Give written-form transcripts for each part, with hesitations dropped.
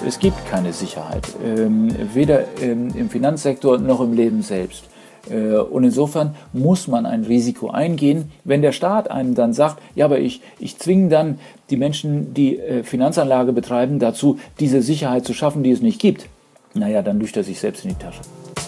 Es gibt keine Sicherheit, weder im Finanzsektor noch im Leben selbst. Und insofern muss man ein Risiko eingehen. Wenn der Staat einem dann sagt, ja, aber ich zwinge dann die Menschen, die Finanzanlage betreiben, dazu, diese Sicherheit zu schaffen, die es nicht gibt, naja, dann lügt er sich selbst in die Tasche.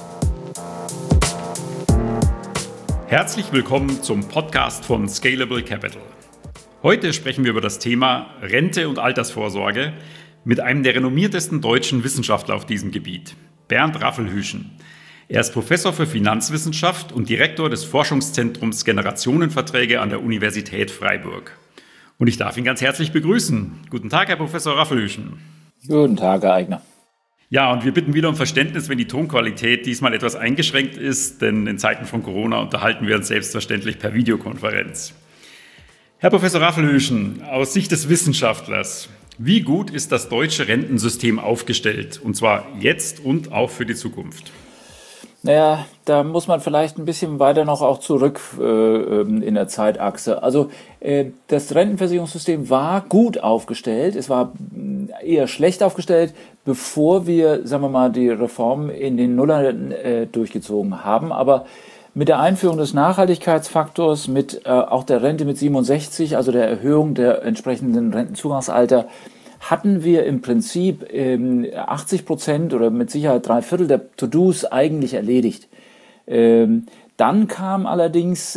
Herzlich willkommen zum Podcast von Scalable Capital. Heute sprechen wir über das Thema Rente und Altersvorsorge mit einem der renommiertesten deutschen Wissenschaftler auf diesem Gebiet, Bernd Raffelhüschen. Er ist Professor für Finanzwissenschaft und Direktor des Forschungszentrums Generationenverträge an der Universität Freiburg. Und ich darf ihn ganz herzlich begrüßen. Guten Tag, Herr Professor Raffelhüschen. Guten Tag, Herr Eigner. Ja, und wir bitten wieder um Verständnis, wenn die Tonqualität diesmal etwas eingeschränkt ist, denn in Zeiten von Corona unterhalten wir uns selbstverständlich per Videokonferenz. Herr Professor Raffelhüschen, aus Sicht des Wissenschaftlers, wie gut ist das deutsche Rentensystem aufgestellt, und zwar jetzt und auch für die Zukunft? Naja, da muss man vielleicht ein bisschen weiter noch auch zurück in der Zeitachse. Also das Rentenversicherungssystem war gut aufgestellt, es war eher schlecht aufgestellt, bevor wir, sagen wir mal, die Reformen in den Nullern durchgezogen haben. Aber mit der Einführung des Nachhaltigkeitsfaktors, mit auch der Rente mit 67, also der Erhöhung der entsprechenden Rentenzugangsalter, hatten wir im Prinzip 80% oder mit Sicherheit 3/4 der To-Dos eigentlich erledigt. Dann kam allerdings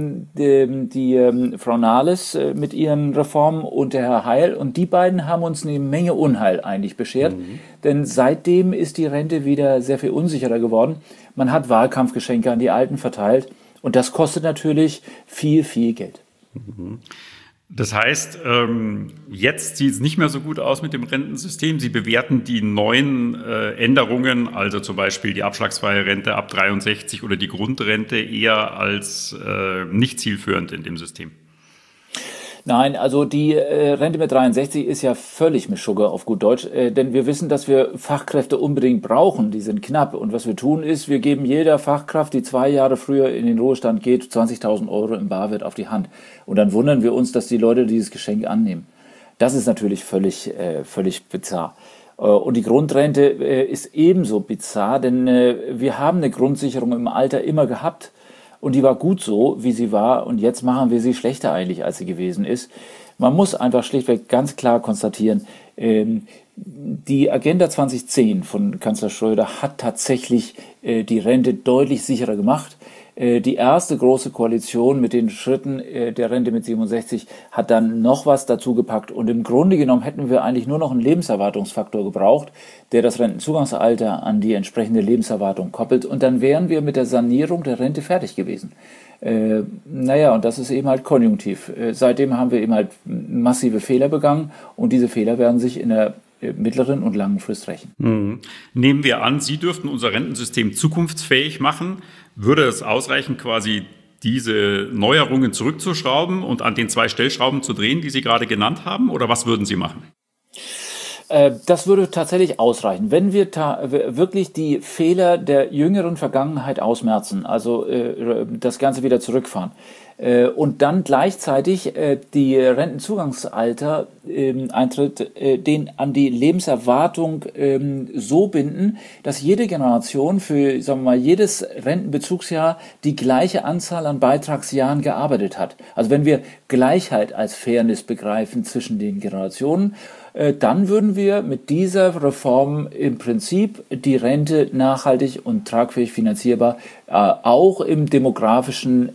die Frau Nahles mit ihren Reformen und der Herr Heil, und die beiden haben uns eine Menge Unheil eigentlich beschert, denn seitdem ist die Rente wieder sehr viel unsicherer geworden. Man hat Wahlkampfgeschenke an die Alten verteilt und das kostet natürlich viel, viel Geld. Das heißt, jetzt sieht es nicht mehr so gut aus mit dem Rentensystem. Sie bewerten die neuen Änderungen, also zum Beispiel die abschlagsfreie Rente ab 63 oder die Grundrente, eher als nicht zielführend in dem System. Nein, also die Rente mit 63 ist ja völlig Mischugge auf gut Deutsch, denn wir wissen, dass wir Fachkräfte unbedingt brauchen, die sind knapp, und was wir tun ist, wir geben jeder Fachkraft, die 2 Jahre früher in den Ruhestand geht, 20.000 € im Barwert auf die Hand, und dann wundern wir uns, dass die Leute dieses Geschenk annehmen. Das ist natürlich völlig bizarr. Und die Grundrente ist ebenso bizarr, denn wir haben eine Grundsicherung im Alter immer gehabt. Und die war gut so, wie sie war, und jetzt machen wir sie schlechter eigentlich, als sie gewesen ist. Man muss einfach schlichtweg ganz klar konstatieren, die Agenda 2010 von Kanzler Schröder hat tatsächlich die Rente deutlich sicherer gemacht. Die erste große Koalition mit den Schritten der Rente mit 67 hat dann noch was dazu gepackt. Und im Grunde genommen hätten wir eigentlich nur noch einen Lebenserwartungsfaktor gebraucht, der das Rentenzugangsalter an die entsprechende Lebenserwartung koppelt. Und dann wären wir mit der Sanierung der Rente fertig gewesen. Und das ist eben halt konjunktiv. Seitdem haben wir eben halt massive Fehler begangen, und diese Fehler werden sich in der mittleren und langen Frist rächen. Nehmen wir an, Sie dürften unser Rentensystem zukunftsfähig machen. Würde es ausreichen, quasi diese Neuerungen zurückzuschrauben und an den 2 Stellschrauben zu drehen, die Sie gerade genannt haben? Oder was würden Sie machen? Das würde tatsächlich ausreichen, wenn wir wirklich die Fehler der jüngeren Vergangenheit ausmerzen, also das Ganze wieder zurückfahren. Und dann gleichzeitig die Rentenzugangsalter Eintritt den an die Lebenserwartung so binden, dass jede Generation für, sagen wir mal, jedes Rentenbezugsjahr die gleiche Anzahl an Beitragsjahren gearbeitet hat. Also wenn wir Gleichheit als Fairness begreifen zwischen den Generationen, dann würden wir mit dieser Reform im Prinzip die Rente nachhaltig und tragfähig finanzierbar auch in der demografischen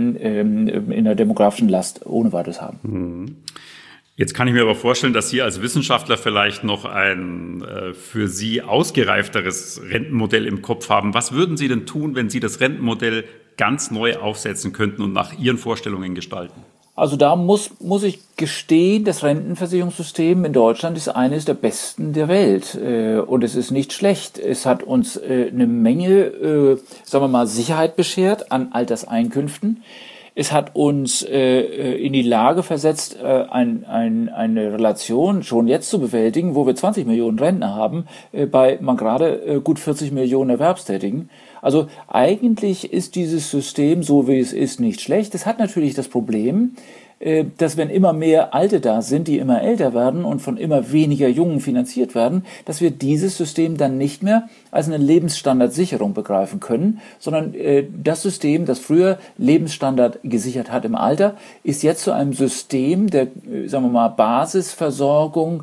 Last ohne weiteres haben. Jetzt kann ich mir aber vorstellen, dass Sie als Wissenschaftler vielleicht noch ein für Sie ausgereifteres Rentenmodell im Kopf haben. Was würden Sie denn tun, wenn Sie das Rentenmodell ganz neu aufsetzen könnten und nach Ihren Vorstellungen gestalten? Also da muss ich gestehen, das Rentenversicherungssystem in Deutschland ist eines der besten der Welt. Und es ist nicht schlecht. Es hat uns eine Menge, sagen wir mal, Sicherheit beschert an Alterseinkünften. Es hat uns in die Lage versetzt, eine Relation schon jetzt zu bewältigen, wo wir 20 Millionen Rentner haben, bei man gerade gut 40 Millionen Erwerbstätigen. Also eigentlich ist dieses System, so wie es ist, nicht schlecht. Es hat natürlich das Problem, dass wenn immer mehr Alte da sind, die immer älter werden und von immer weniger Jungen finanziert werden, dass wir dieses System dann nicht mehr als eine Lebensstandardsicherung begreifen können, sondern das System, das früher Lebensstandard gesichert hat im Alter, ist jetzt zu einem System der, sagen wir mal, Basisversorgung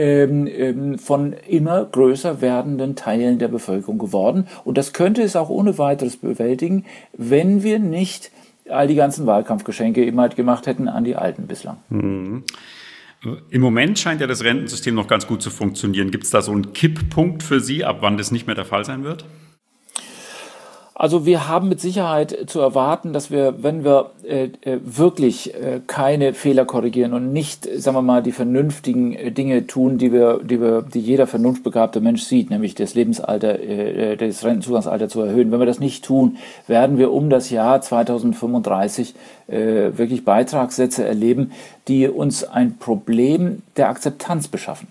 von immer größer werdenden Teilen der Bevölkerung geworden. Und das könnte es auch ohne weiteres bewältigen, wenn wir nicht all die ganzen Wahlkampfgeschenke eben halt gemacht hätten an die Alten bislang. Mhm. Im Moment scheint ja das Rentensystem noch ganz gut zu funktionieren. Gibt es da so einen Kipppunkt für Sie, ab wann das nicht mehr der Fall sein wird? Also wir haben mit Sicherheit zu erwarten, dass wir, wenn wir wirklich keine Fehler korrigieren und nicht, sagen wir mal, die vernünftigen Dinge tun, die jeder vernunftbegabte Mensch sieht, nämlich das Lebensalter, das Rentenzugangsalter zu erhöhen. Wenn wir das nicht tun, werden wir um das Jahr 2035 wirklich Beitragssätze erleben, die uns ein Problem der Akzeptanz beschaffen.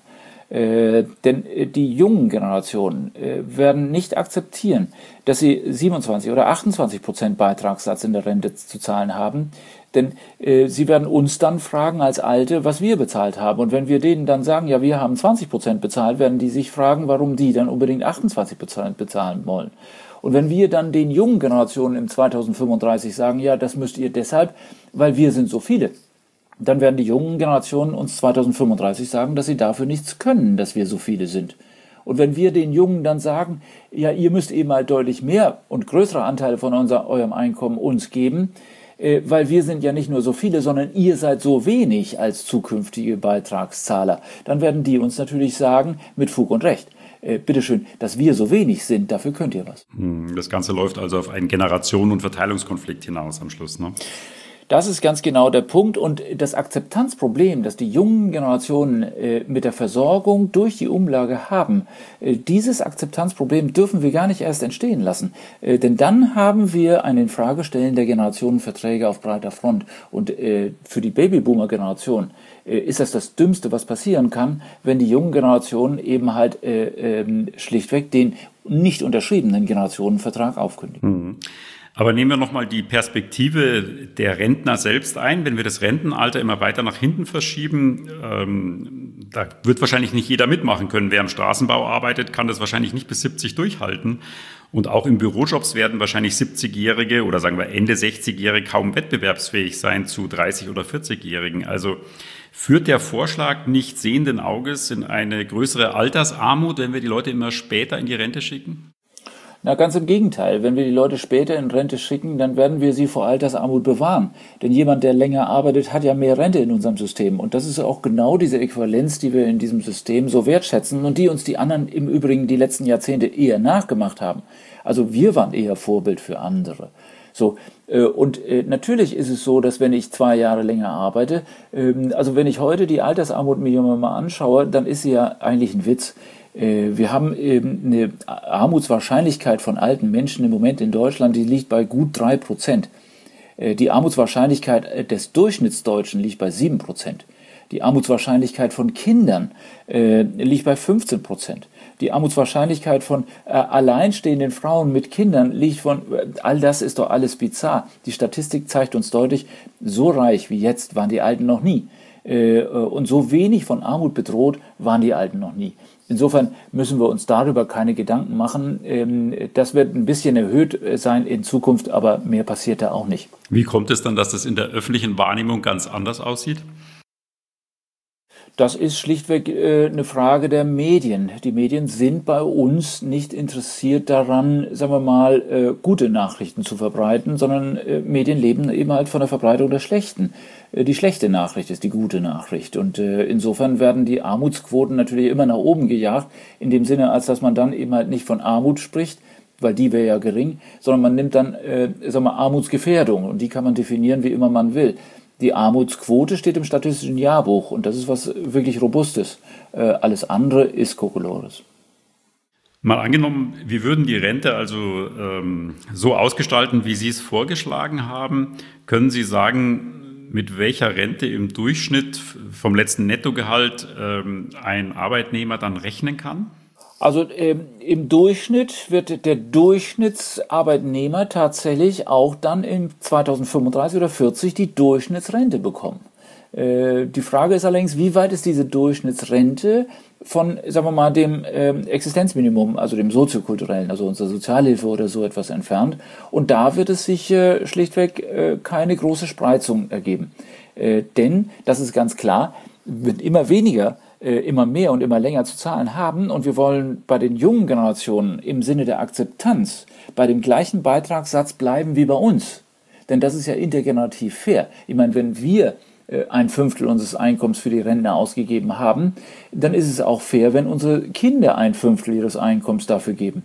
Denn die jungen Generationen werden nicht akzeptieren, dass sie 27 oder 28% Beitragssatz in der Rente zu zahlen haben. Denn sie werden uns dann fragen als Alte, was wir bezahlt haben. Und wenn wir denen dann sagen, ja, wir haben 20% bezahlt, werden die sich fragen, warum die dann unbedingt 28% bezahlen wollen. Und wenn wir dann den jungen Generationen im 2035 sagen, ja, das müsst ihr deshalb, weil wir sind so viele, dann werden die jungen Generationen uns 2035 sagen, dass sie dafür nichts können, dass wir so viele sind. Und wenn wir den Jungen dann sagen, ja, ihr müsst eben halt deutlich mehr und größere Anteile von eurem Einkommen uns geben, weil wir sind ja nicht nur so viele, sondern ihr seid so wenig als zukünftige Beitragszahler, dann werden die uns natürlich sagen, mit Fug und Recht, bitteschön, dass wir so wenig sind, dafür könnt ihr was. Das Ganze läuft also auf einen Generationen- und Verteilungskonflikt hinaus am Schluss, ne? Das ist ganz genau der Punkt und das Akzeptanzproblem, das die jungen Generationen mit der Versorgung durch die Umlage haben, dieses Akzeptanzproblem dürfen wir gar nicht erst entstehen lassen. Denn dann haben wir ein Infragestellen der Generationenverträge auf breiter Front. Und für die Babyboomer-Generation ist das Dümmste, was passieren kann, wenn die jungen Generationen eben halt schlichtweg den nicht unterschriebenen Generationenvertrag aufkündigen. Aber nehmen wir nochmal die Perspektive der Rentner selbst ein. Wenn wir das Rentenalter immer weiter nach hinten verschieben, da wird wahrscheinlich nicht jeder mitmachen können. Wer im Straßenbau arbeitet, kann das wahrscheinlich nicht bis 70 durchhalten. Und auch in Bürojobs werden wahrscheinlich 70-Jährige oder sagen wir Ende 60-Jährige kaum wettbewerbsfähig sein zu 30- oder 40-Jährigen. Also führt der Vorschlag nicht sehenden Auges in eine größere Altersarmut, wenn wir die Leute immer später in die Rente schicken? Na, ganz im Gegenteil. Wenn wir die Leute später in Rente schicken, dann werden wir sie vor Altersarmut bewahren. Denn jemand, der länger arbeitet, hat ja mehr Rente in unserem System. Und das ist auch genau diese Äquivalenz, die wir in diesem System so wertschätzen und die uns die anderen im Übrigen die letzten Jahrzehnte eher nachgemacht haben. Also wir waren eher Vorbild für andere. So, und natürlich ist es so, dass wenn ich 2 Jahre länger arbeite, also wenn ich heute die Altersarmut mir mal anschaue, dann ist sie ja eigentlich ein Witz. Wir haben eben eine Armutswahrscheinlichkeit von alten Menschen im Moment in Deutschland, die liegt bei gut 3%. Die Armutswahrscheinlichkeit des Durchschnittsdeutschen liegt bei 7%. Die Armutswahrscheinlichkeit von Kindern liegt bei 15%. Die Armutswahrscheinlichkeit von alleinstehenden Frauen mit Kindern liegt von, all das ist doch alles bizarr. Die Statistik zeigt uns deutlich, so reich wie jetzt waren die Alten noch nie. Und so wenig von Armut bedroht waren die Alten noch nie. Insofern müssen wir uns darüber keine Gedanken machen. Das wird ein bisschen erhöht sein in Zukunft, aber mehr passiert da auch nicht. Wie kommt es dann, dass das in der öffentlichen Wahrnehmung ganz anders aussieht? Das ist schlichtweg eine Frage der Medien. Die Medien sind bei uns nicht interessiert daran, sagen wir mal, gute Nachrichten zu verbreiten, sondern Medien leben eben halt von der Verbreitung der schlechten. Die schlechte Nachricht ist die gute Nachricht. Und insofern werden die Armutsquoten natürlich immer nach oben gejagt, in dem Sinne, als dass man dann eben halt nicht von Armut spricht, weil die wäre ja gering, sondern man nimmt dann, sagen wir, Armutsgefährdung und die kann man definieren, wie immer man will. Die Armutsquote steht im Statistischen Jahrbuch und das ist was wirklich Robustes. Alles andere ist Kokolores. Mal angenommen, wir würden die Rente also so ausgestalten, wie Sie es vorgeschlagen haben. Können Sie sagen, mit welcher Rente im Durchschnitt vom letzten Nettogehalt ein Arbeitnehmer dann rechnen kann? Also im Durchschnitt wird der Durchschnittsarbeitnehmer tatsächlich auch dann in 2035 oder 40 die Durchschnittsrente bekommen. Die Frage ist allerdings, wie weit ist diese Durchschnittsrente von, sagen wir mal, dem Existenzminimum, also dem soziokulturellen, also unserer Sozialhilfe oder so etwas entfernt. Und da wird es sich schlichtweg keine große Spreizung ergeben. Denn, das ist ganz klar, wird immer weniger, immer mehr und immer länger zu zahlen haben. Und wir wollen bei den jungen Generationen im Sinne der Akzeptanz bei dem gleichen Beitragssatz bleiben wie bei uns. Denn das ist ja intergenerativ fair. Ich meine, wenn wir ein Fünftel unseres Einkommens für die Rentner ausgegeben haben, dann ist es auch fair, wenn unsere Kinder ein Fünftel ihres Einkommens dafür geben.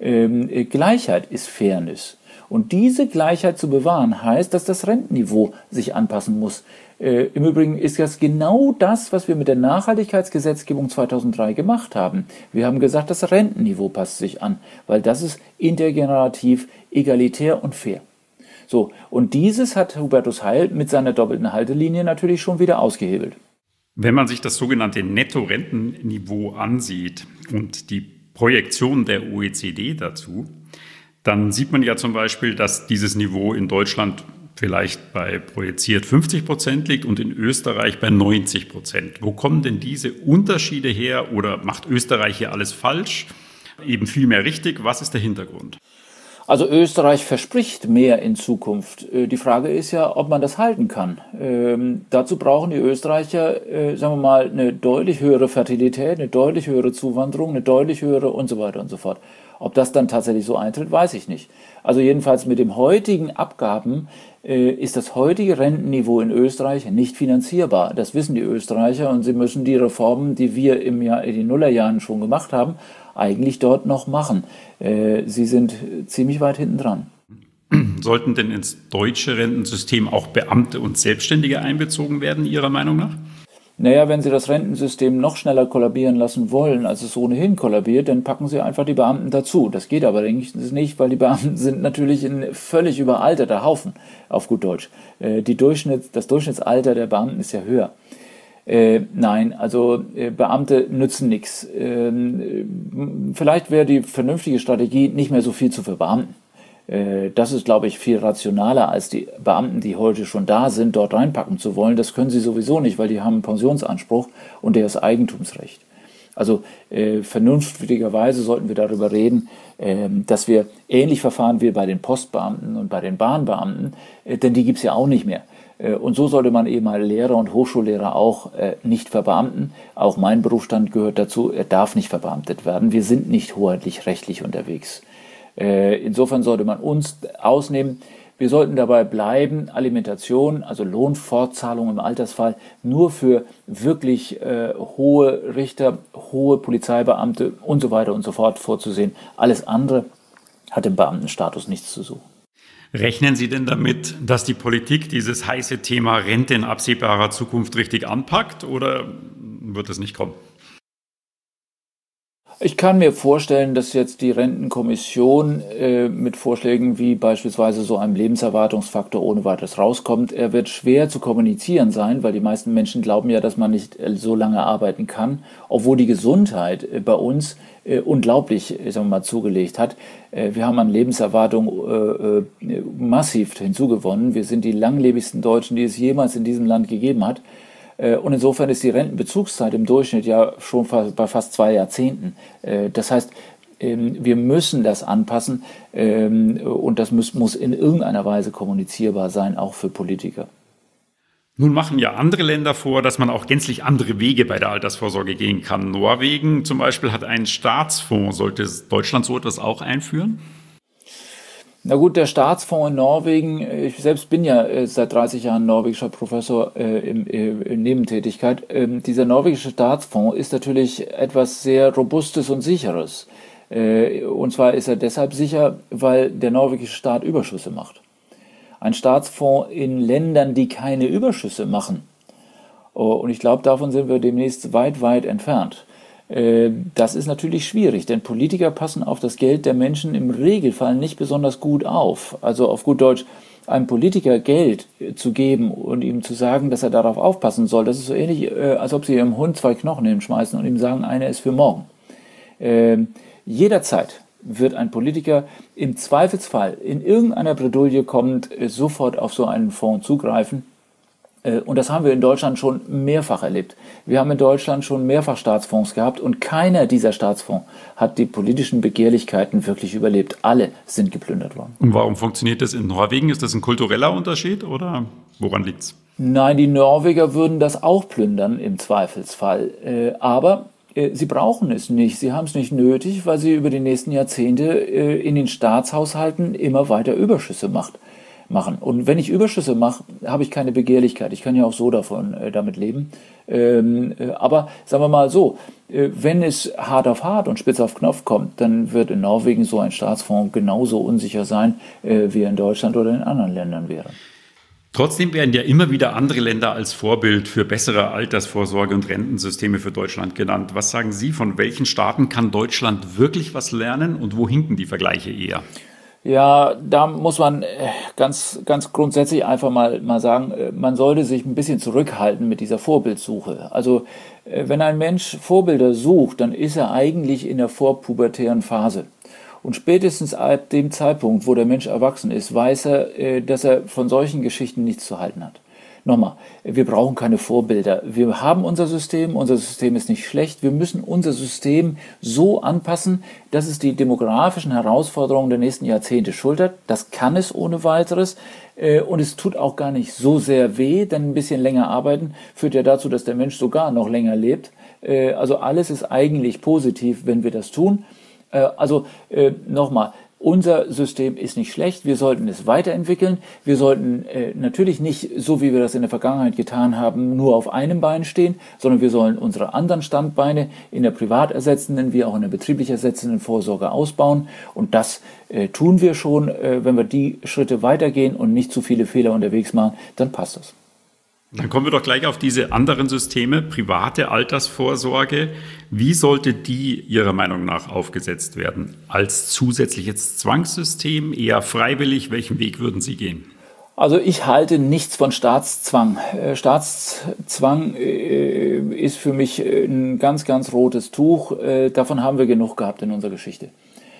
Gleichheit ist Fairness. Und diese Gleichheit zu bewahren, heißt, dass das Rentenniveau sich anpassen muss. Im Übrigen ist das genau das, was wir mit der Nachhaltigkeitsgesetzgebung 2003 gemacht haben. Wir haben gesagt, das Rentenniveau passt sich an, weil das ist intergenerativ, egalitär und fair. So, und dieses hat Hubertus Heil mit seiner doppelten Haltelinie natürlich schon wieder ausgehebelt. Wenn man sich das sogenannte Netto-Rentenniveau ansieht und die Projektion der OECD dazu, dann sieht man ja zum Beispiel, dass dieses Niveau in Deutschland vielleicht bei projiziert 50% liegt und in Österreich bei 90%. Wo kommen denn diese Unterschiede her oder macht Österreich hier alles falsch? Eben viel mehr richtig. Was ist der Hintergrund? Also Österreich verspricht mehr in Zukunft. Die Frage ist ja, ob man das halten kann. Dazu brauchen die Österreicher, sagen wir mal, eine deutlich höhere Fertilität, eine deutlich höhere Zuwanderung, eine deutlich höhere und so weiter und so fort. Ob das dann tatsächlich so eintritt, weiß ich nicht. Also jedenfalls mit den heutigen Abgaben ist das heutige Rentenniveau in Österreich nicht finanzierbar. Das wissen die Österreicher und sie müssen die Reformen, die wir in den Nullerjahren schon gemacht haben, eigentlich dort noch machen. Sie sind ziemlich weit hinten dran. Sollten denn ins deutsche Rentensystem auch Beamte und Selbstständige einbezogen werden, Ihrer Meinung nach? Naja, wenn Sie das Rentensystem noch schneller kollabieren lassen wollen, als es ohnehin kollabiert, dann packen Sie einfach die Beamten dazu. Das geht aber nicht, weil die Beamten sind natürlich ein völlig überalterter Haufen, auf gut Deutsch. Das Durchschnittsalter der Beamten ist ja höher. Nein, also Beamte nützen nichts. Vielleicht wäre die vernünftige Strategie, nicht mehr so viel zu verbeamten. Das ist, glaube ich, viel rationaler, als die Beamten, die heute schon da sind, dort reinpacken zu wollen. Das können sie sowieso nicht, weil die haben einen Pensionsanspruch und der ist Eigentumsrecht. Also vernünftigerweise sollten wir darüber reden, dass wir ähnlich verfahren wie bei den Postbeamten und bei den Bahnbeamten, denn die gibt's ja auch nicht mehr. Und so sollte man eben mal Lehrer und Hochschullehrer auch nicht verbeamten. Auch mein Berufsstand gehört dazu, er darf nicht verbeamtet werden. Wir sind nicht hoheitlich rechtlich unterwegs. Insofern sollte man uns ausnehmen. Wir sollten dabei bleiben, Alimentation, also Lohnfortzahlung im Altersfall, nur für wirklich hohe Richter, hohe Polizeibeamte und so weiter und so fort vorzusehen. Alles andere hat im Beamtenstatus nichts zu suchen. Rechnen Sie denn damit, dass die Politik dieses heiße Thema Rente in absehbarer Zukunft richtig anpackt oder wird es nicht kommen? Ich kann mir vorstellen, dass jetzt die Rentenkommission mit Vorschlägen wie beispielsweise so einem Lebenserwartungsfaktor ohne weiteres rauskommt. Er wird schwer zu kommunizieren sein, weil die meisten Menschen glauben ja, dass man nicht so lange arbeiten kann, obwohl die Gesundheit bei uns unglaublich, sagen wir mal, zugelegt hat. Wir haben an Lebenserwartung massiv hinzugewonnen. Wir sind die langlebigsten Deutschen, die es jemals in diesem Land gegeben hat. Und insofern ist die Rentenbezugszeit im Durchschnitt ja schon bei fast 2 Jahrzehnten. Das heißt, wir müssen das anpassen und das muss in irgendeiner Weise kommunizierbar sein, auch für Politiker. Nun machen ja andere Länder vor, dass man auch gänzlich andere Wege bei der Altersvorsorge gehen kann. Norwegen zum Beispiel hat einen Staatsfonds. Sollte Deutschland so etwas auch einführen? Na gut, der Staatsfonds in Norwegen, ich selbst bin ja seit 30 Jahren norwegischer Professor in Nebentätigkeit. Dieser norwegische Staatsfonds ist natürlich etwas sehr Robustes und Sicheres. Und zwar ist er deshalb sicher, weil der norwegische Staat Überschüsse macht. Ein Staatsfonds in Ländern, die keine Überschüsse machen. Und ich glaube, davon sind wir demnächst weit, weit entfernt. Das ist natürlich schwierig, denn Politiker passen auf das Geld der Menschen im Regelfall nicht besonders gut auf. Also auf gut Deutsch, einem Politiker Geld zu geben und ihm zu sagen, dass er darauf aufpassen soll, das ist so ähnlich, als ob sie ihrem Hund 2 Knochen hinschmeißen und ihm sagen, einer ist für morgen. Jederzeit wird ein Politiker im Zweifelsfall in irgendeiner Bredouille kommend sofort auf so einen Fonds zugreifen. Und das haben wir in Deutschland schon mehrfach erlebt. Wir haben in Deutschland schon mehrfach Staatsfonds gehabt und keiner dieser Staatsfonds hat die politischen Begehrlichkeiten wirklich überlebt. Alle sind geplündert worden. Und warum funktioniert das in Norwegen? Ist das ein kultureller Unterschied oder woran liegt's? Nein, die Norweger würden das auch plündern im Zweifelsfall. Aber sie brauchen es nicht. Sie haben es nicht nötig, weil sie über die nächsten Jahrzehnte in den Staatshaushalten immer weiter Überschüsse machen. Und wenn ich Überschüsse mache, habe ich keine Begehrlichkeit. Ich kann ja auch so damit leben. Aber sagen wir mal so, wenn es hart auf hart und spitz auf Knopf kommt, dann wird in Norwegen so ein Staatsfonds genauso unsicher sein, wie er in Deutschland oder in anderen Ländern wäre. Trotzdem werden ja immer wieder andere Länder als Vorbild für bessere Altersvorsorge und Rentensysteme für Deutschland genannt. Was sagen Sie, von welchen Staaten kann Deutschland wirklich was lernen und wo hinken die Vergleiche eher? Ja, da muss man ganz grundsätzlich einfach mal sagen, man sollte sich ein bisschen zurückhalten mit dieser Vorbildsuche. Also wenn ein Mensch Vorbilder sucht, dann ist er eigentlich in der vorpubertären Phase. Und spätestens ab dem Zeitpunkt, wo der Mensch erwachsen ist, weiß er, dass er von solchen Geschichten nichts zu halten hat. Nochmal, wir brauchen keine Vorbilder. Wir haben unser System ist nicht schlecht. Wir müssen unser System so anpassen, dass es die demografischen Herausforderungen der nächsten Jahrzehnte schultert. Das kann es ohne weiteres. Und es tut auch gar nicht so sehr weh, denn ein bisschen länger arbeiten führt ja dazu, dass der Mensch sogar noch länger lebt. Also alles ist eigentlich positiv, wenn wir das tun. Nochmal, unser System ist nicht schlecht, wir sollten es weiterentwickeln. Wir sollten natürlich nicht, so wie wir das in der Vergangenheit getan haben, nur auf einem Bein stehen, sondern wir sollen unsere anderen Standbeine in der privat ersetzenden wie auch in der betrieblich ersetzenden Vorsorge ausbauen. Und das tun wir schon. Wenn wir die Schritte weitergehen und nicht zu viele Fehler unterwegs machen, dann passt das. Dann kommen wir doch gleich auf diese anderen Systeme, private Altersvorsorge. Wie sollte die Ihrer Meinung nach aufgesetzt werden? Als zusätzliches Zwangssystem, eher freiwillig? Welchen Weg würden Sie gehen? Also ich halte nichts von Staatszwang. Staatszwang ist für mich ein ganz rotes Tuch. Davon haben wir genug gehabt in unserer Geschichte.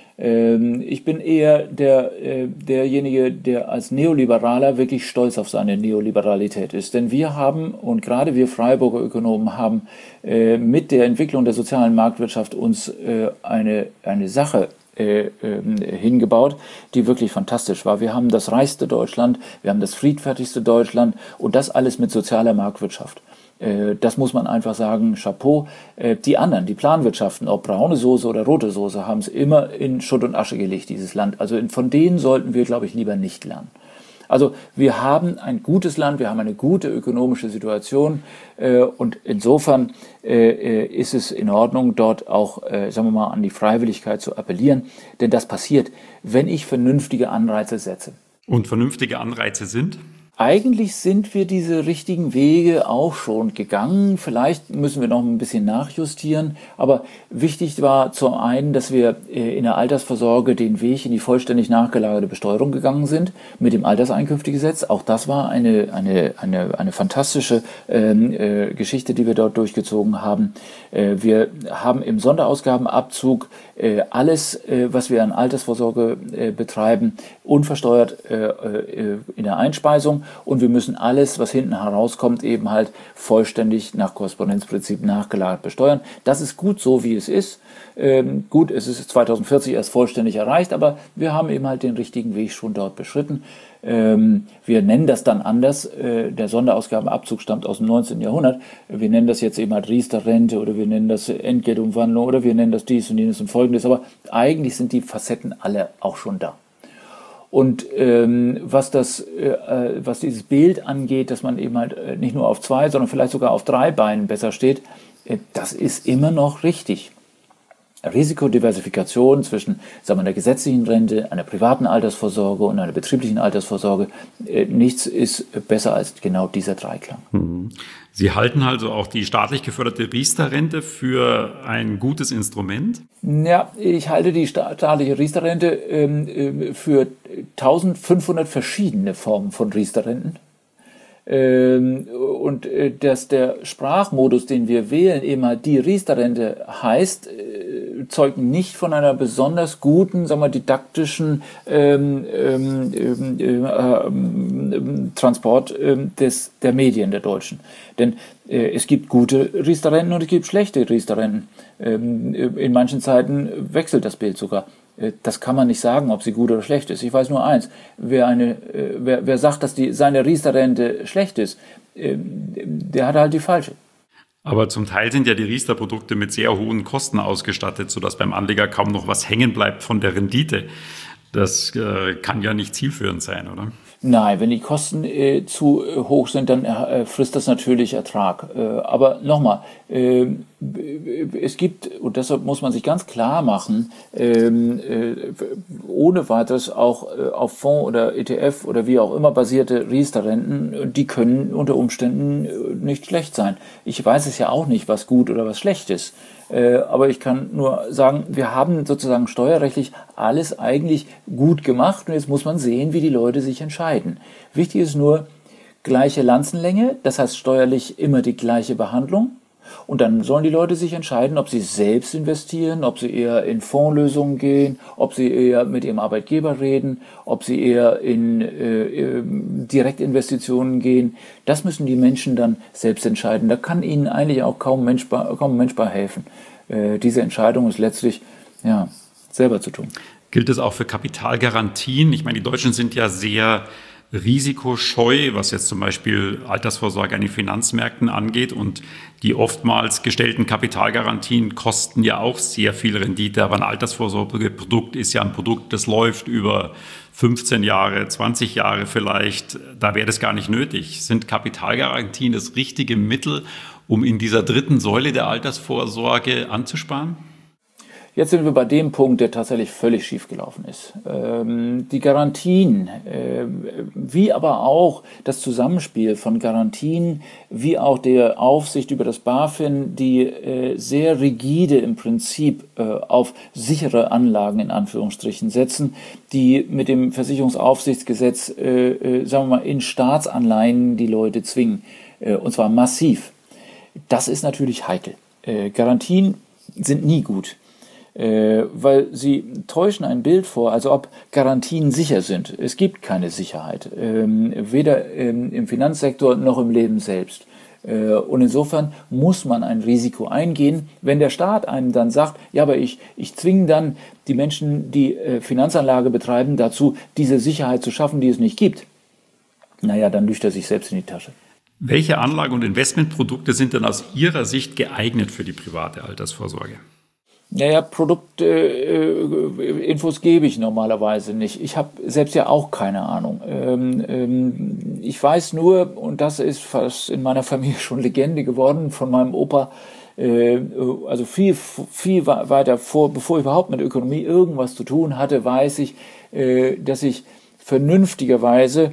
Ich bin eher derjenige, der als Neoliberaler wirklich stolz auf seine Neoliberalität ist. Denn wir haben, und gerade wir Freiburger Ökonomen haben mit der Entwicklung der sozialen Marktwirtschaft uns eine Sache hingebaut, die wirklich fantastisch war. Wir haben das reichste Deutschland, wir haben das friedfertigste Deutschland und das alles mit sozialer Marktwirtschaft. Das muss man einfach sagen, Chapeau. Die anderen, die Planwirtschaften, ob braune Soße oder rote Soße, haben es immer in Schutt und Asche gelegt, dieses Land. Also von denen sollten wir, glaube ich, lieber nicht lernen. Also wir haben ein gutes Land, wir haben eine gute ökonomische Situation und insofern ist es in Ordnung, dort auch, sagen wir mal, an die Freiwilligkeit zu appellieren. Denn das passiert, wenn ich vernünftige Anreize setze. Und vernünftige Anreize sind? Eigentlich sind wir diese richtigen Wege auch schon gegangen. Vielleicht müssen wir noch ein bisschen nachjustieren. Aber wichtig war zum einen, dass wir in der Altersvorsorge den Weg in die vollständig nachgelagerte Besteuerung gegangen sind mit dem Alterseinkünftegesetz. Auch das war eine fantastische Geschichte, die wir dort durchgezogen haben. Wir haben im Sonderausgabenabzug alles, was wir an Altersvorsorge betreiben, unversteuert in der Einspeisung. Und wir müssen alles, was hinten herauskommt, eben halt vollständig nach Korrespondenzprinzip nachgelagert besteuern. Das ist gut so, wie es ist. Gut, es ist 2040 erst vollständig erreicht, aber wir haben eben halt den richtigen Weg schon dort beschritten. Wir nennen das dann anders. Der Sonderausgabenabzug stammt aus dem 19. Jahrhundert. Wir nennen das jetzt eben halt Riester-Rente oder wir nennen das Entgeltumwandlung oder wir nennen das dies und jenes und folgendes. Aber eigentlich sind die Facetten alle auch schon da. Und was dieses Bild angeht, dass man eben halt nicht nur auf 2, sondern vielleicht sogar auf 3 Beinen besser steht, das ist immer noch richtig. Risikodiversifikation zwischen, sagen wir, einer gesetzlichen Rente, einer privaten Altersvorsorge und einer betrieblichen Altersvorsorge, nichts ist besser als genau dieser Dreiklang. Sie halten also auch die staatlich geförderte Riester-Rente für ein gutes Instrument? Ja, ich halte die staatliche Riester-Rente für 1500 verschiedene Formen von Riester-Renten. Und dass der Sprachmodus, den wir wählen, eben halt die Riester-Rente heißt, zeugt nicht von einer besonders guten, sagen wir, didaktischen Transport der Medien der Deutschen. Denn es gibt gute Riester-Renten und es gibt schlechte Riester-Renten. In manchen Zeiten wechselt das Bild sogar. Das kann man nicht sagen, ob sie gut oder schlecht ist. Ich weiß nur eins, wer sagt, dass seine Riester-Rente schlecht ist, der hat halt die falsche. Aber zum Teil sind ja die Riester-Produkte mit sehr hohen Kosten ausgestattet, sodass beim Anleger kaum noch was hängen bleibt von der Rendite. Das kann ja nicht zielführend sein, oder? Nein, wenn die Kosten zu hoch sind, dann frisst das natürlich Ertrag. Aber nochmal, es gibt, und deshalb muss man sich ganz klar machen, ohne weiteres auch auf Fonds oder ETF oder wie auch immer basierte Riester-Renten, die können unter Umständen nicht schlecht sein. Ich weiß es ja auch nicht, was gut oder was schlecht ist. Aber ich kann nur sagen, wir haben sozusagen steuerrechtlich alles eigentlich gut gemacht und jetzt muss man sehen, wie die Leute sich entscheiden. Wichtig ist nur gleiche Lanzenlänge, das heißt steuerlich immer die gleiche Behandlung. Und dann sollen die Leute sich entscheiden, ob sie selbst investieren, ob sie eher in Fondslösungen gehen, ob sie eher mit ihrem Arbeitgeber reden, ob sie eher in Direktinvestitionen gehen. Das müssen die Menschen dann selbst entscheiden. Da kann ihnen eigentlich auch kaum ein Mensch bei helfen. Diese Entscheidung ist letztlich selber zu tun. Gilt es auch für Kapitalgarantien? Ich meine, die Deutschen sind ja sehr risikoscheu, was jetzt zum Beispiel Altersvorsorge an den Finanzmärkten angeht, und die oftmals gestellten Kapitalgarantien kosten ja auch sehr viel Rendite, aber ein Altersvorsorgeprodukt ist ja ein Produkt, das läuft über 15 Jahre, 20 Jahre vielleicht, da wäre das gar nicht nötig. Sind Kapitalgarantien das richtige Mittel, um in dieser dritten Säule der Altersvorsorge anzusparen? Jetzt sind wir bei dem Punkt, der tatsächlich völlig schiefgelaufen ist. Die Garantien, wie aber auch das Zusammenspiel von Garantien, wie auch der Aufsicht über das BaFin, die sehr rigide im Prinzip auf sichere Anlagen in Anführungsstrichen setzen, die mit dem Versicherungsaufsichtsgesetz, sagen wir mal, in Staatsanleihen die Leute zwingen, und zwar massiv. Das ist natürlich heikel. Garantien sind nie gut. Weil sie täuschen ein Bild vor, also ob Garantien sicher sind. Es gibt keine Sicherheit, weder im Finanzsektor noch im Leben selbst. Und insofern muss man ein Risiko eingehen. Wenn der Staat einem dann sagt, ja, aber ich zwinge dann die Menschen, die Finanzanlage betreiben, dazu, diese Sicherheit zu schaffen, die es nicht gibt, naja, dann lügt er sich selbst in die Tasche. Welche Anlage- und Investmentprodukte sind denn aus Ihrer Sicht geeignet für die private Altersvorsorge? Naja, Produktinfos gebe ich normalerweise nicht. Ich habe selbst ja auch keine Ahnung. Ich weiß nur, und das ist fast in meiner Familie schon Legende geworden, von meinem Opa, also viel weiter vor, bevor ich überhaupt mit Ökonomie irgendwas zu tun hatte, weiß ich, dass ich vernünftigerweise,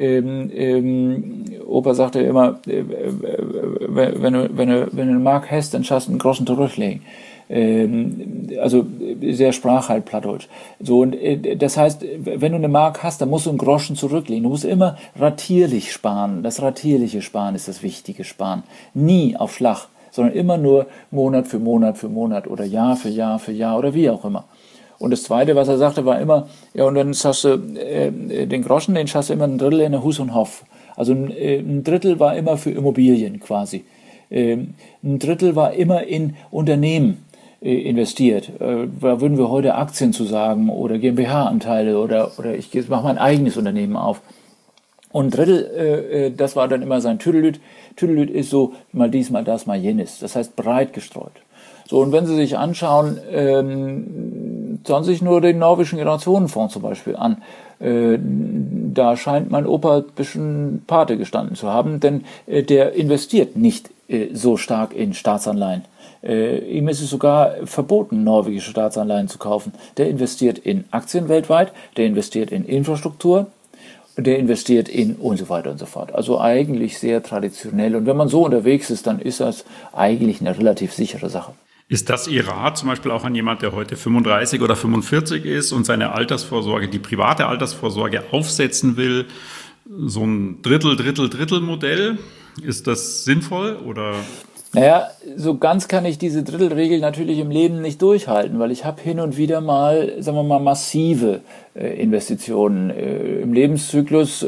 Opa sagte immer, wenn du eine Mark hast, dann schaffst du einen Groschen zurücklegen. Also sehr sprach halt Plattdeutsch. So, und das heißt, wenn du eine Mark hast, dann musst du einen Groschen zurücklegen. Du musst immer ratierlich sparen. Das ratierliche Sparen ist das wichtige Sparen. Nie auf Schlag, sondern immer nur Monat für Monat für Monat oder Jahr für Jahr für Jahr oder wie auch immer. Und das Zweite, was er sagte, war immer, ja, und dann schaffst du den Groschen, den schaffst du immer ein Drittel in der Hus und Hof. Also ein Drittel war immer für Immobilien quasi. Ein Drittel war immer in Unternehmen investiert. Da würden wir heute Aktien zu sagen oder GmbH-Anteile oder ich mache mein eigenes Unternehmen auf. Und ein Drittel, das war dann immer sein Tüdelüt. Tüdelüt ist so mal dies, mal das, mal jenes. Das heißt breit gestreut. So, und wenn Sie sich anschauen, schauen Sie sich nur den norwegischen Generationenfonds zum Beispiel an. Da scheint mein Opa ein bisschen Pate gestanden zu haben, denn der investiert nicht so stark in Staatsanleihen. Ihm ist es sogar verboten, norwegische Staatsanleihen zu kaufen. Der investiert in Aktien weltweit, der investiert in Infrastruktur, der investiert in und so weiter und so fort. Also eigentlich sehr traditionell. Und wenn man so unterwegs ist, dann ist das eigentlich eine relativ sichere Sache. Ist das Ihr Rat zum Beispiel auch an jemand, der heute 35 oder 45 ist und seine Altersvorsorge, die private Altersvorsorge aufsetzen will? So ein Drittel-Modell, ist das sinnvoll oder? Naja, so ganz kann ich diese Drittelregel natürlich im Leben nicht durchhalten, weil ich habe hin und wieder mal, sagen wir mal, massive Investitionen im Lebenszyklus.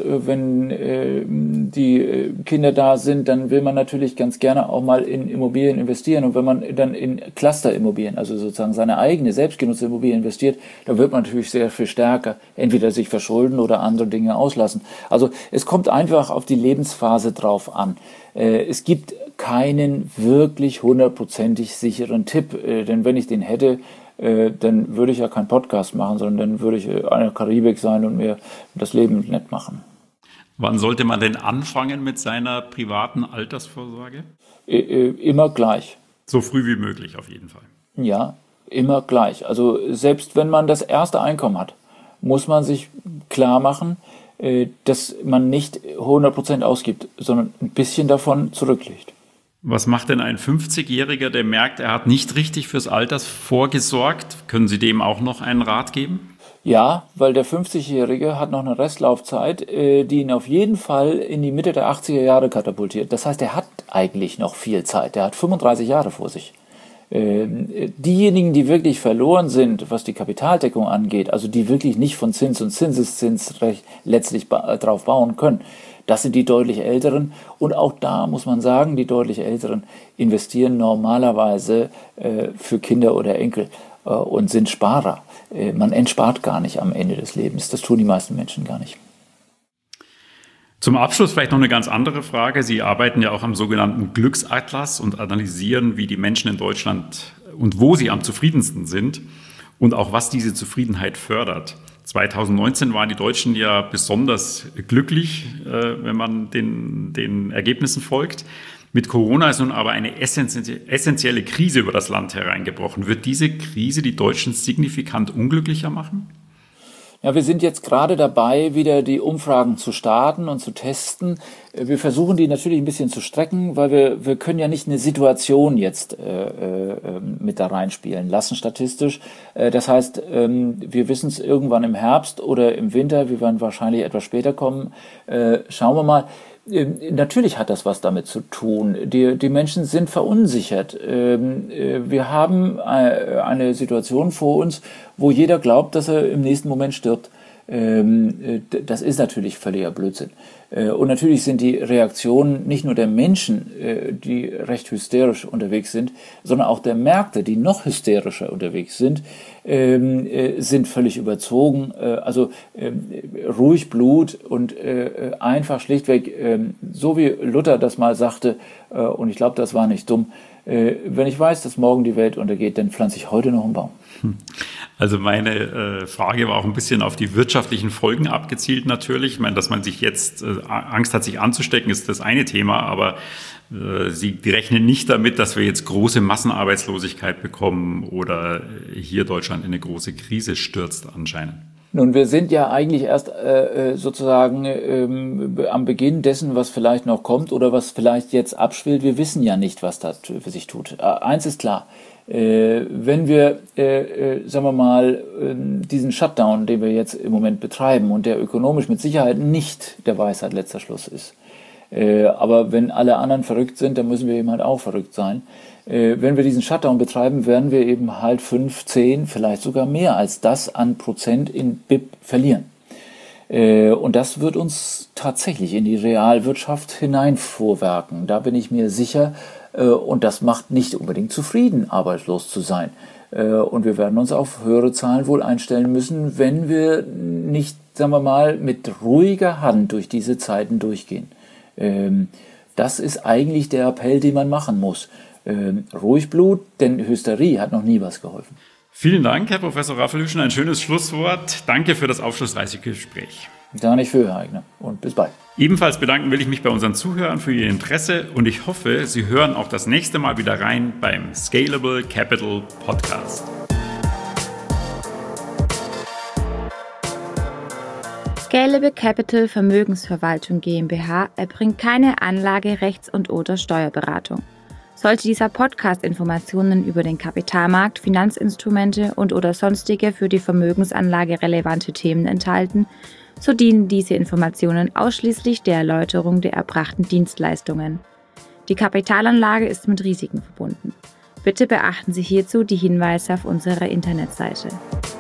Wenn die Kinder da sind, dann will man natürlich ganz gerne auch mal in Immobilien investieren. Und wenn man dann in Clusterimmobilien, also sozusagen seine eigene, selbstgenutzte Immobilie investiert, dann wird man natürlich sehr viel stärker entweder sich verschulden oder andere Dinge auslassen. Also es kommt einfach auf die Lebensphase drauf an. Es gibt keinen wirklich hundertprozentig sicheren Tipp, denn wenn ich den hätte, dann würde ich ja keinen Podcast machen, sondern dann würde ich in der Karibik sein und mir das Leben nett machen. Wann sollte man denn anfangen mit seiner privaten Altersvorsorge? Immer gleich. So früh wie möglich auf jeden Fall. Ja, immer gleich. Also selbst wenn man das erste Einkommen hat, muss man sich klar machen, dass man nicht 100% ausgibt, sondern ein bisschen davon zurücklegt. Was macht denn ein 50-Jähriger, der merkt, er hat nicht richtig fürs Alter vorgesorgt? Können Sie dem auch noch einen Rat geben? Ja, weil der 50-Jährige hat noch eine Restlaufzeit, die ihn auf jeden Fall in die Mitte der 80er Jahre katapultiert. Das heißt, er hat eigentlich noch viel Zeit. Er hat 35 Jahre vor sich. Diejenigen, die wirklich verloren sind, was die Kapitaldeckung angeht, also die wirklich nicht von Zins und Zinseszins letztlich drauf bauen können, das sind die deutlich Älteren. Und auch da muss man sagen, die deutlich Älteren investieren normalerweise für Kinder oder Enkel und sind Sparer. Man entspart gar nicht am Ende des Lebens. Das tun die meisten Menschen gar nicht. Zum Abschluss vielleicht noch eine ganz andere Frage. Sie arbeiten ja auch am sogenannten Glücksatlas und analysieren, wie die Menschen in Deutschland und wo sie am zufriedensten sind und auch was diese Zufriedenheit fördert. 2019 waren die Deutschen ja besonders glücklich, wenn man den Ergebnissen folgt. Mit Corona ist nun aber eine essentielle Krise über das Land hereingebrochen. Wird diese Krise die Deutschen signifikant unglücklicher machen? Ja, wir sind jetzt gerade dabei, wieder die Umfragen zu starten und zu testen. Wir versuchen die natürlich ein bisschen zu strecken, weil wir können ja nicht eine Situation jetzt mit da reinspielen lassen statistisch. Das heißt, wir wissen es irgendwann im Herbst oder im Winter, wir werden wahrscheinlich etwas später kommen. Schauen wir mal. Natürlich hat das was damit zu tun. Die Menschen sind verunsichert. Wir haben eine Situation vor uns, wo jeder glaubt, dass er im nächsten Moment stirbt. Das ist natürlich völliger Blödsinn. Und natürlich sind die Reaktionen nicht nur der Menschen, die recht hysterisch unterwegs sind, sondern auch der Märkte, die noch hysterischer unterwegs sind völlig überzogen. Ruhig Blut und einfach schlichtweg, so wie Luther das mal sagte, und ich glaube, das war nicht dumm, wenn ich weiß, dass morgen die Welt untergeht, dann pflanze ich heute noch einen Baum. Also meine Frage war auch ein bisschen auf die wirtschaftlichen Folgen abgezielt natürlich. Ich meine, dass man sich jetzt Angst hat, sich anzustecken, ist das eine Thema, aber Sie rechnen nicht damit, dass wir jetzt große Massenarbeitslosigkeit bekommen oder hier Deutschland in eine große Krise stürzt anscheinend. Nun, wir sind ja eigentlich erst sozusagen am Beginn dessen, was vielleicht noch kommt oder was vielleicht jetzt abschwillt. Wir wissen ja nicht, was da für sich tut. Eins ist klar, wenn wir, sagen wir mal, diesen Shutdown, den wir jetzt im Moment betreiben und der ökonomisch mit Sicherheit nicht der Weisheit letzter Schluss ist, aber wenn alle anderen verrückt sind, dann müssen wir eben halt auch verrückt sein. Wenn wir diesen Shutdown betreiben, werden wir eben halt 5, 10, vielleicht sogar mehr als das an Prozent in BIP verlieren. Und das wird uns tatsächlich in die Realwirtschaft hineinvorwerken. Da bin ich mir sicher. Und das macht nicht unbedingt zufrieden, arbeitslos zu sein. Und wir werden uns auf höhere Zahlen wohl einstellen müssen, wenn wir nicht, sagen wir mal, mit ruhiger Hand durch diese Zeiten durchgehen. Das ist eigentlich der Appell, den man machen muss. Ruhig Blut, denn Hysterie hat noch nie was geholfen. Vielen Dank, Herr Professor Raffelhüschen. Ein schönes Schlusswort. Danke für das aufschlussreiche Gespräch. Gar nicht für, Herr Eigner. Und bis bald. Ebenfalls bedanken will ich mich bei unseren Zuhörern für ihr Interesse und ich hoffe, Sie hören auch das nächste Mal wieder rein beim Scalable Capital Podcast. Scalable Capital Vermögensverwaltung GmbH erbringt keine Anlage-, Rechts- und/oder Steuerberatung. Sollte dieser Podcast Informationen über den Kapitalmarkt, Finanzinstrumente und/oder sonstige für die Vermögensanlage relevante Themen enthalten, so dienen diese Informationen ausschließlich der Erläuterung der erbrachten Dienstleistungen. Die Kapitalanlage ist mit Risiken verbunden. Bitte beachten Sie hierzu die Hinweise auf unserer Internetseite.